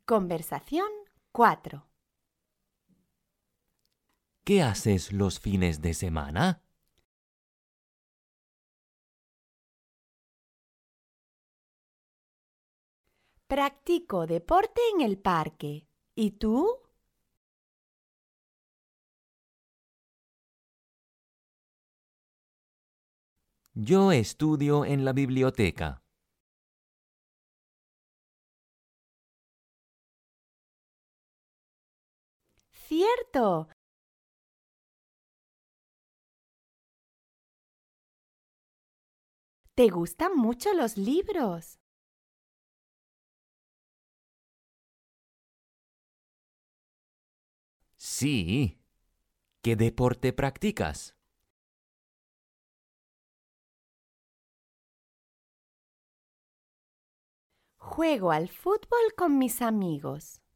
Conversación 4. ¿Qué haces los fines de semana? Practico deporte en el parque. ¿Y tú? Yo estudio en la biblioteca. ¡Cierto! ¿Te gustan mucho los libros? Sí. ¿Qué deporte practicas? Juego al fútbol con mis amigos.